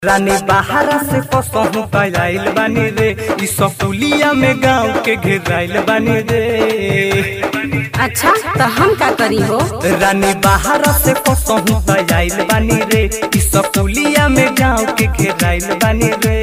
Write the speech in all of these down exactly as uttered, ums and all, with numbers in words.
रानी बाहरा से कसहू आइल बानी रे इ सकुलिया में गाँव के घेराइल बानी रे। अच्छा तो हम का करी हो? रानी बाहरा से कसहू आइल बानी रे इ सकुलिया में गाँव के घेराइल बानी रे।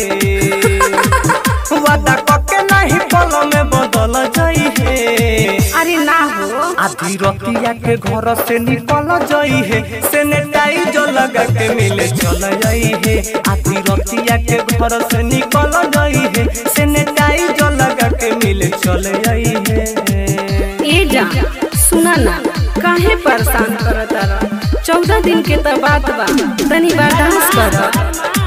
वादा कके नहीं पल में बदल जाई है। अरे ना हो, आधी रतिया के घर से निकल जाई है, सैनिटाइजर लगा के मिले चल जाई है। आधी रतिया के घर से निकल जाई है, सैनिटाइजर लगा के मिले चल जाई है। ए जा सुना ना, काहे परेशान करत रह? चौदह दिन के तो बात बा, तनी बर्दाश्त कर।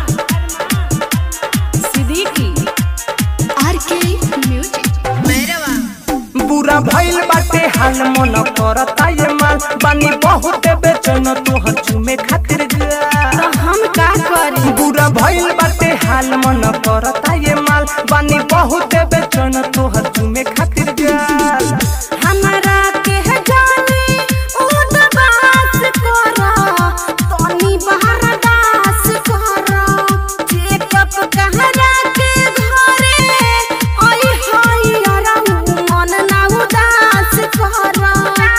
सिद्दीकी आरके म्यूजिक मेरवा बुरा भइल बाटे हाल मन करता ये माल बानी बहुत बेचैन तोहर चुमे खातिर जा। तो हम का करी? बुरा भइल बाटे हाल मन करता ये माल बानी बहुत बेचैन तोहर चुमे खातिर जा। हमरा के जानी उदास करा, तनी बहरदास करा। चेकअप कहरा के घरे ओई होई यारा मन ना उदास करा।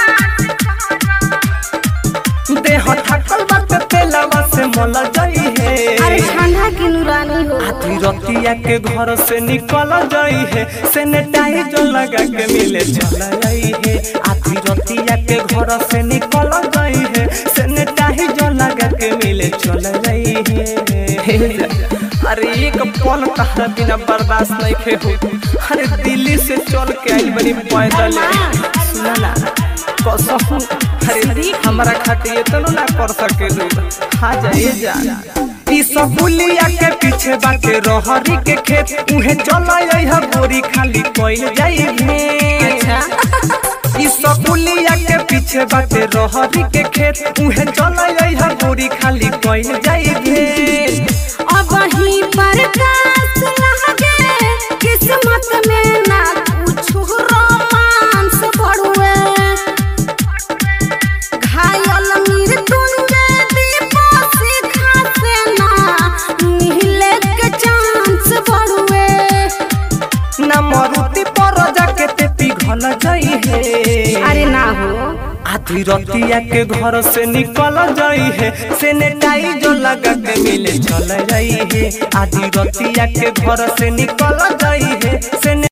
देह थकल बाटे तेलवा से मल जाई है। अरे ठंडा की नूरानी हो। आधी रतिया के घर से निकल जाई है, सैनिटाइजर लगा के मिले चल जाई है। आधी रतिया के घर से निकल जाई है, सैनिटाइजर लगा के मिले चल जाई है। अरे एक पल तहरा बिना बर्दाश्त नहीं खे हो। अरे दिल्ली से चल के आई बनी पैदल, सुना ना कसम। अरे हमारा खातिर इतना ना कर सके हाँ जाइए जा। इ सकुलिया के पीछे बाटे रहरी के खेत, उहे चला है गोरी खाली कोइल जाई है। अच्छा इ सकुलिया के पीछे बाटे रहरी के खेत, उहे चला है गोरी खाली कोइल जाई है। अब ही प्रकाश लगे किस्मत में ना कुछ रोमांस बढ़ुए। घायल मृत्युंजय दीपा सीखा से ना मिले के चांस बढ़ुए। ना मरुति पर जाके ते पिघल जाई है। अरे ना हो, आधी रतिया के घर से निकल जाई है, सैनिटाइजर लगा के मिले चल जाई है। आधी रतिया के घर से निकल जाई है।